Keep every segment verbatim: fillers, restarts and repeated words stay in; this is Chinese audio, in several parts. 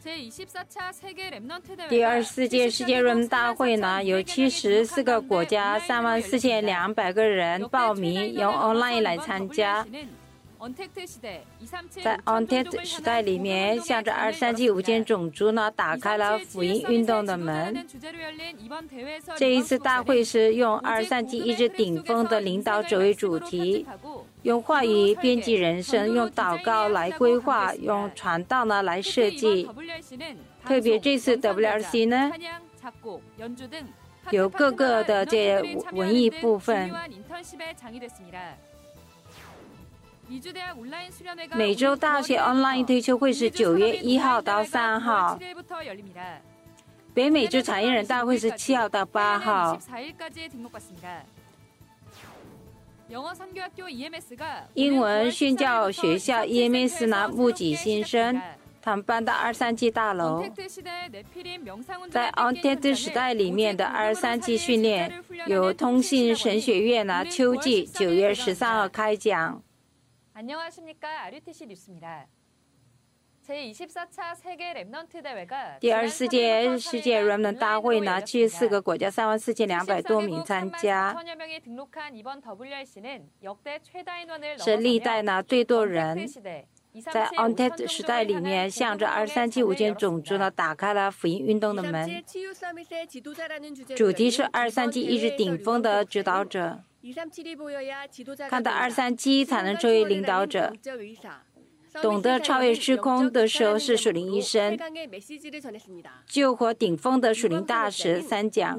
第二十四届世界 램大会呢，有七十四个国家三万四千两百个人报名，用 online 来参加。在 언택트 时代里面，向着二三七五千种族呢，打开了福音运动的门。这一次大会是用二三七意志顶峰的领导者为主题，用话语编辑人生，用祷告来规划，用传道呢来设计。特别这次 W R C 呢，有各个的这文艺部分。美洲大学 online 推修会是九月一号到三号，北美洲产业人大会是七号到八号。英文宣教学校 E M S 呢募集新生，他们搬到二三七大楼。在 언택트 时代里面的二三七训练，有通信神学院呢秋季九月十三号开讲。第二十四届世界 램넌트 大会呢，七十四个国家三万四千两百多名参加，是历代呢最多人。在 언택트 时代里面，向着二三七五千种族呢，打开了福音运动的门。主题是二三七意志顶峰的指导者。看到二三七才能成为领导者，懂得超越时空的时候是属灵医生，救活顶峰的属灵大使三讲。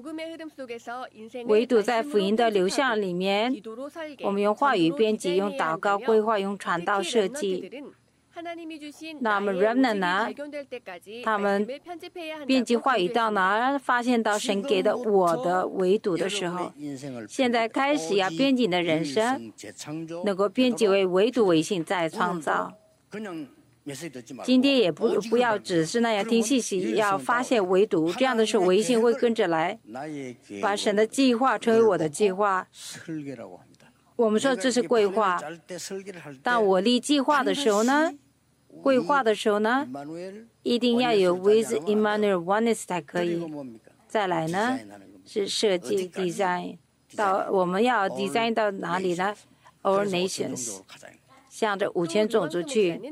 唯独在福音的流向里面，我们用话语编辑，用祷告规划，用传道设计。那么 램넌트 呢，他们编辑话语到哪发现到神给的我的围堵的时候，现在开始要编辑的人生能够编辑为围堵为信再创造。今天也不不要只是那样听信息，要发现围堵，这样的时候微信会跟着来，把神的计划成为我的计划。我们说这是规划，当我立计划的时候呢，规划的时候呢，一定要有 with Emmanuel oneness 才可以。再来呢，是设计 design， 到我们要 design 到哪里呢 ？All nations， 向着五千种族去。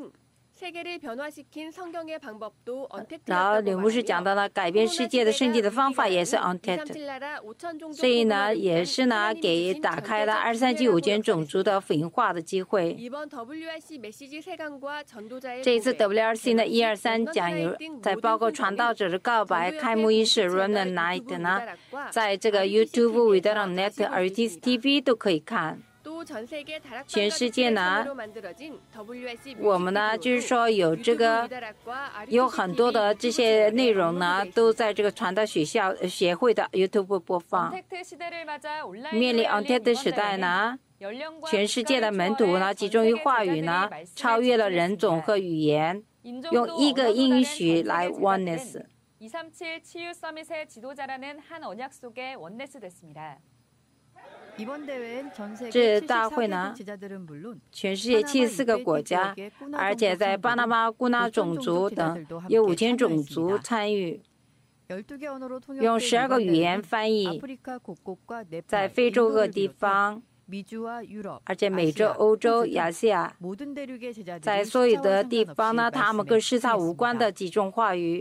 然后刘牧师讲到了改变世界的圣经的方法也是 언택트， 所以呢也是呢给打开了二三七五千种族的福音化的机会。这一次 W R C 呢一二三讲有在包括传道者的告白开幕仪式 램넌트 night 呢，在这个 YouTube 위대한 net R T S T V 都可以看。全世界呢，我们呢就是说有这个有很多的这些内容呢，都在这个传道学校协会的 YouTube 播放。面临 언택트 时代呢，全世界的门徒呢集中于话语呢，超越了人种和语言，用一个应许来 oneness。这大会呢，全世界七十四个国家，而且在巴拿马、古纳种族等有五千种族参与，用十二个语言翻译，在非洲各地方，而且美洲、欧洲、亚细亚，在所有的地方呢，他们跟时差无关的几种话语。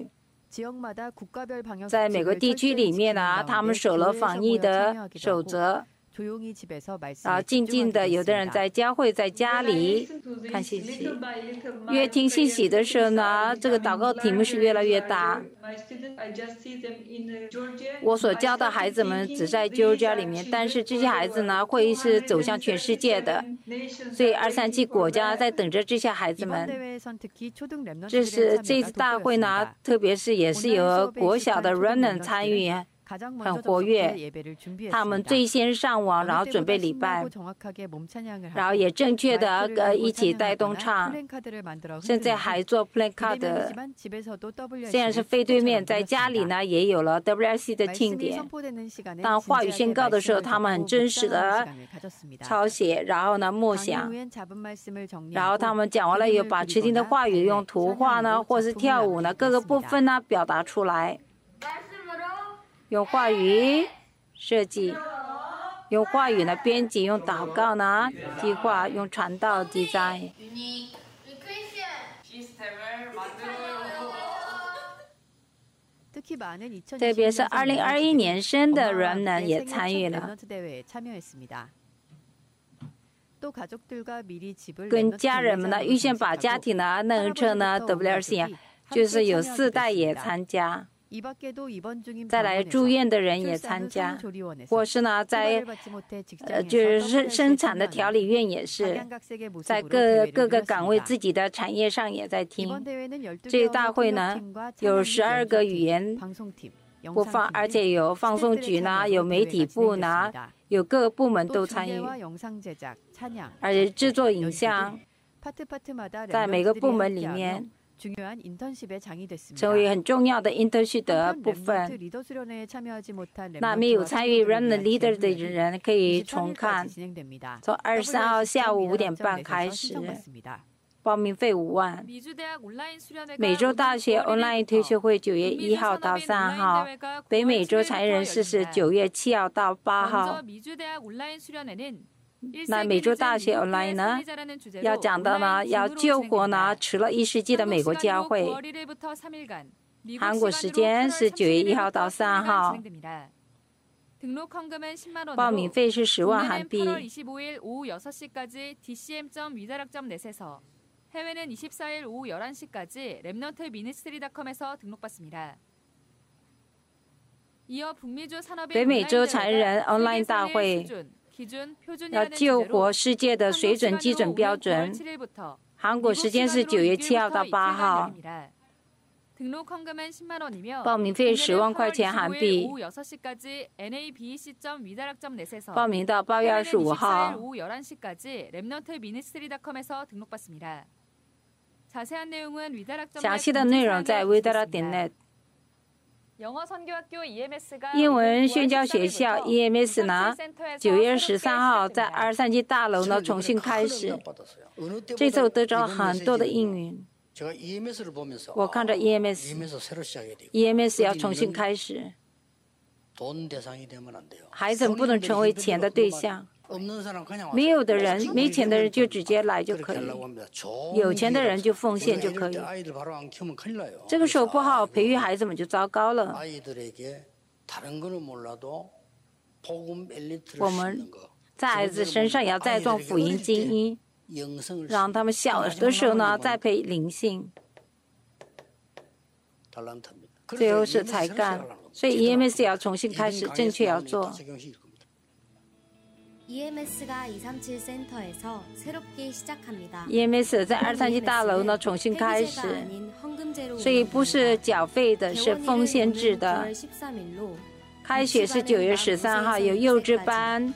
在每个地区里面呢，他们守了防疫的守则。啊，静静的，有的人在教会，在家里看信息。越听信息的时候呢，这个祷告题目是越来越大。我所教的孩子们只在Georgia里面，但是这些孩子呢，会是走向全世界的。所以二三七国家在等着这些孩子们。这是这次大会呢，特别是也是有国小的 램넌트参与。 很活跃，他们最先上网，然后准备礼拜，然后也正确的呃一起带动唱，现在还做 placard， 虽然是非对面，在家里呢也有了 W R C 的庆典。当话语宣告的时候，他们很真实的抄写，然后呢默想，然后他们讲完了以后，把持定的话语用图画呢，或是跳舞呢，各个部分呢表达出来。用话语设计，用话语呢编辑，用祷告呢计划，用传道디자인。特别是二零二一年生的人呢也参与了，跟家人们呢预先把家庭呢弄成呢 W R C 啊，就是有四代也参加。再来住院的人也参加，或是呢在呃就是生产的调理院也是，在各各个岗位自己的产业上也在听。这个大会呢有十二个语言播放，而且有放送局呢，有媒体部呢，有各个部门都参与，而且制作影像在每个部门里面成为很重要的 internship 的部分。那没有参与 Run the Leader 的人可以重看，从二十三号下午五点半开始，报名费五万。美洲大学 online 推学会九月一号到三号，北美洲产业人士是九月七号到八号。那美洲大学 online 呢，要讲到呢，要救活呢迟了一世纪的美国教会。韩国时间是九月一号到三号，报名费是十万韩币。 해외는 이십사 일 오후 열한 시까지 랩넌트 미니스트리닷컴에서 등록받습니다. 北美洲产业人 online 大会要救活世界的水准基准标准。韩国时间是九月七号到八号，报名费十万块钱韩币，报名到八月二十五号。详细的内容在 위다라点 net。 英文宣教学校 E M S 呢，九月十三号在二三级大楼呢重新开始。这次我得到很多的应允。我看着 E M S，E M S 要重新开始。孩子们不能成为钱的对象。没有的人，没钱的人就直接来就可以，有钱的人就奉献就可以。这个时候不好好培育孩子们就糟糕了。我们在孩子身上也要再种福音基因，让他们小的时候呢再培灵性，最后是才干。所以 E M S 要重新开始，正确要做。 E M S가 이삼칠 센터에서 새롭게 시작합니다. E M S 在二三级大楼呢重新开始，所以不是缴费的，是奉献制的。开学是九月十三号，有幼稚班。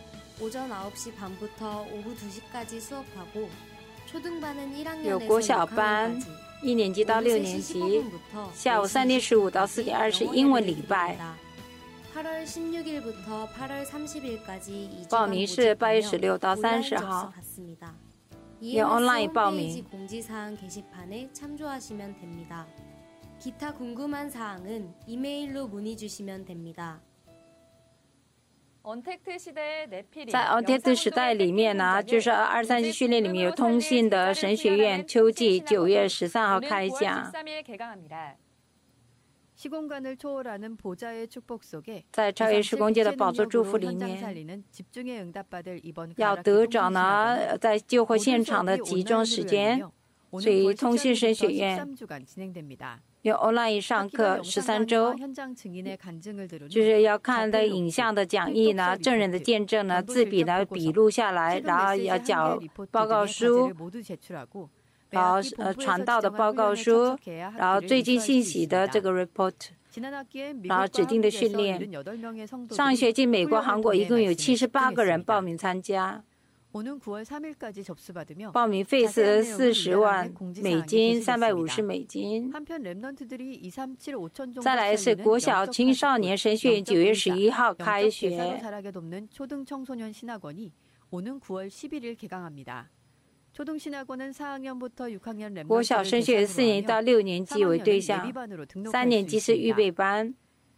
有国小班，一年级到六年级，下午三点十五到四点二十英文礼拜。 팔월 십육일부터 팔월 삼십일까지 报名是八月十六到三十号，用 online 报名。 공지사항 게시판에 참조하시면 됩니다. 기타 궁금한 사항은 이메일로 문의 주시면 됩니다. 在 언택트 时代里面呢，就是二三级训练里面有通信的神学院秋季九月十三号开讲。在超越时空界的宝座祝福里面，要得着呢在救活现场的集中时间，所以通信神学院用 online 上课十三周，就是要看的影像的讲义呢，证人的见证呢，字笔呢笔录下来，然后要交报告书。然后呃传道的报告书，然后最近信息的这个 report， 然后指定的训练。上学期美国、韩国一共有七十八个人报名参加。报名费是四十万美金，三百五十美金。再来是国小青少年神学院，九月十一号开学。国小升学四年到六年级为对象，三年级是预备班。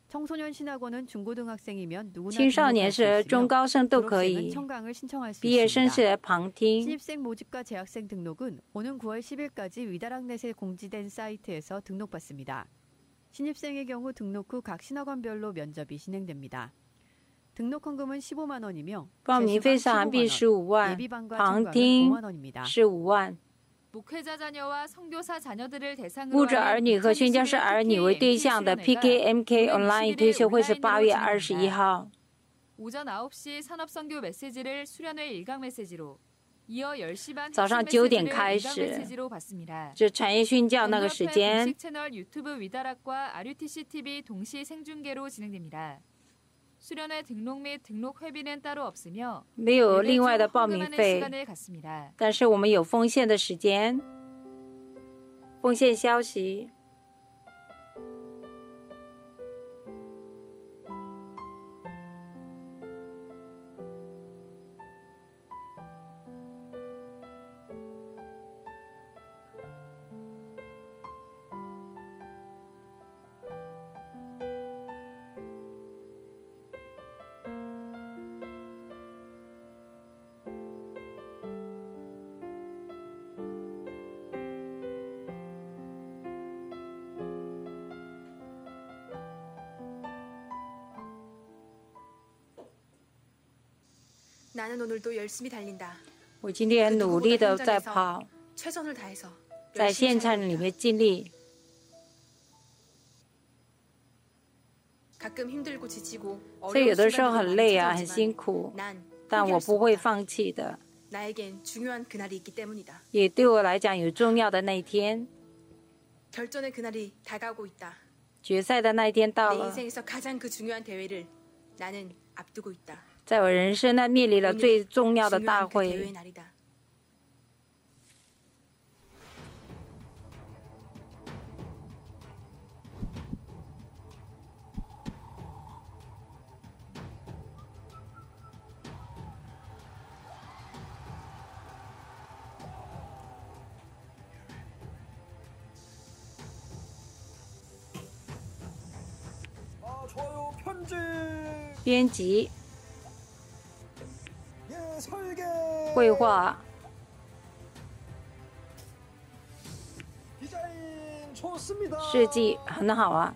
青少年是中高生都可以，毕业生是旁听。报名费是韩币十五万，旁听十五万。牧者儿女和宣教士儿女为对象的 P K M K Online 推修会是八月二十一号。早上九点开始，这产业宣教那个时间。没有另外的报名费，但是我们有奉献的时间。奉献消息。我今天努力的在跑，在现场里面尽力。所以有的时候很累啊，很辛苦，但我不会放弃的。也对我来讲有重要的那一天。决赛的那一天到了。在我人生呢，面临了最重要的大会。编辑。绘画，设计很好啊。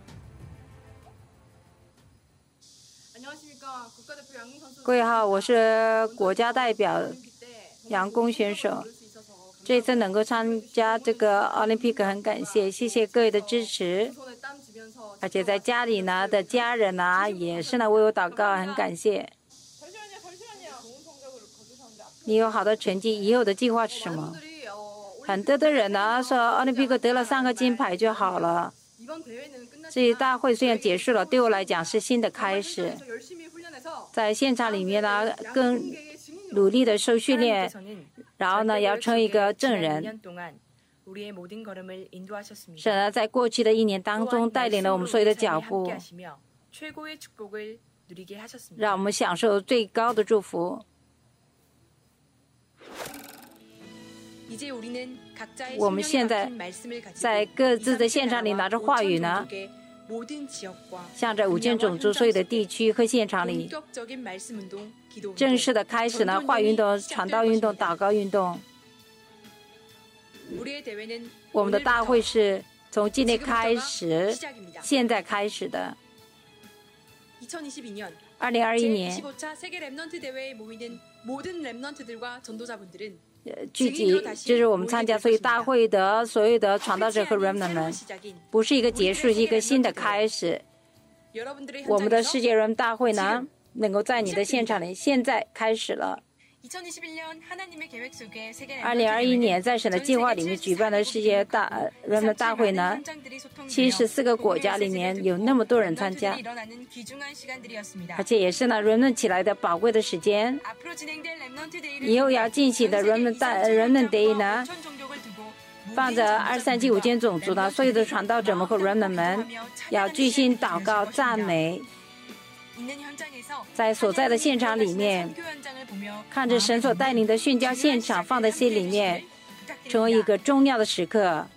各位好，我是国家代表杨弓选手，这次能够参加这个奥林匹克很感谢，谢谢各位的支持。而且在家里呢的家人呢也是呢为我祷告，很感谢。你有好的成绩，以后的计划是什么？很多的人呢说奥林匹克得了三个金牌就好了。这一大会虽然结束了，对我来讲是新的开始。在现场里面呢，更努力的受训练，然后呢要成为一个证人。神呢在过去的一年当中带领了我们所有的脚步，让我们享受最高的祝福。我们现在在各自的现场里拿着话语呢，向着五千种族所有的地区和现场里正式的开始呢，话语运动、传道运动、祷告运动。我们的大会是从今天开始，现在开始的。二零二一年。聚集就是我们参加所有大会的所有的传道者和 remnant 们，不是一个结束，是一个新的开始。我们的世界人大会呢，能够在你的现场里现在开始了。 二零二一年在神的计划里面举办的世界大人们大会呢，七十四个国家里面有那么多人参加，而且也是呢人们起来的宝贵的时间。以后要进行的人们大人们 Day 呢，放着二三七五间种族呢，所有的传道者们和人们们要聚心祷告赞美。在所在的现场里面，看着神所带领的宣教现场放在心里面，成为一个重要的时刻。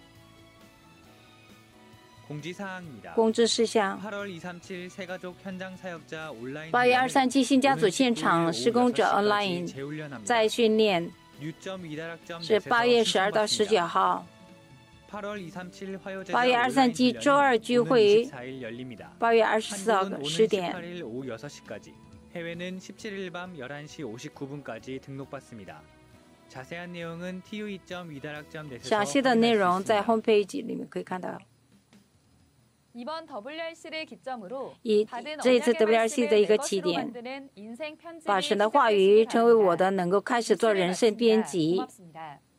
公知事项：八月二三七新家族现场施工者 online 在训练，是八月十二到十九号。八月二三七周二聚会，八月二十四号十点。详细的内容在 홈페이지 里面可以看到。以这一次 더블유 알 씨 的一个起点，把神的话语成为我的能够开始做人生编辑。